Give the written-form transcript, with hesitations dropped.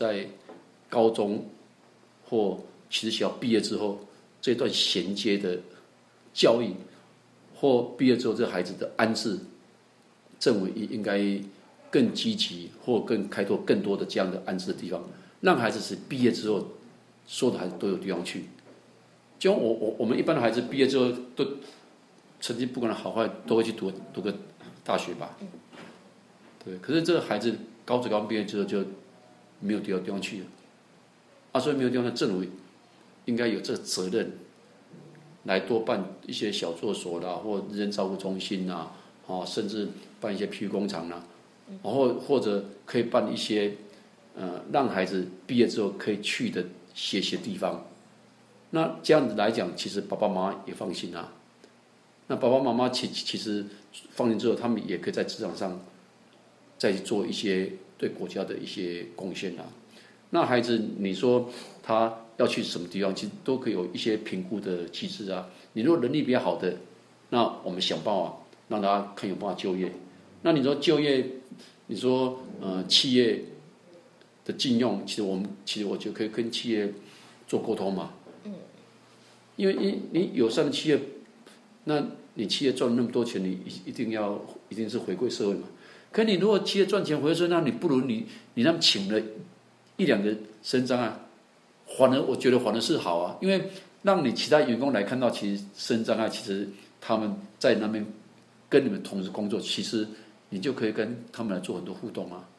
在高中或其实学校毕业之后，这段衔接的教育，或毕业之后这孩子的安置，政府应该更积极或更开拓更多的这样的安置的地方，让孩子是毕业之后，所有的孩子都有地方去。就像我们一般的孩子毕业之后都成绩不管好坏都会去读个大学吧，对。可是这个孩子高职刚毕业之后就没有地方去了，所以没有地方，政府应该有这个责任，来多办一些小作所啦，或日间照顾中心啦，甚至办一些皮具工厂啦，或者可以办一些让孩子毕业之后可以去的学习地方。那这样子来讲，其实爸爸妈妈也放心啊。那爸爸妈妈其实放心之后，他们也可以在职场上再做一些对国家的一些贡献啊。那孩子，你说他要去什么地方，其实都可以有一些评估的机制啊。你如果能力比较好的，那我们想办法让他看有办法就业。那你说就业，你说企业的禁用，其实我就可以跟企业做沟通嘛。因为你友善的企业，那你企业赚那么多钱，你一定是回馈社会嘛。可你如果企业赚钱回馈社会，那你不如你让请了一两个身障啊，我觉得反而是好啊，因为让你其他员工来看到，其实身障啊，其实他们在那边跟你们同时工作，其实你就可以跟他们来做很多互动啊。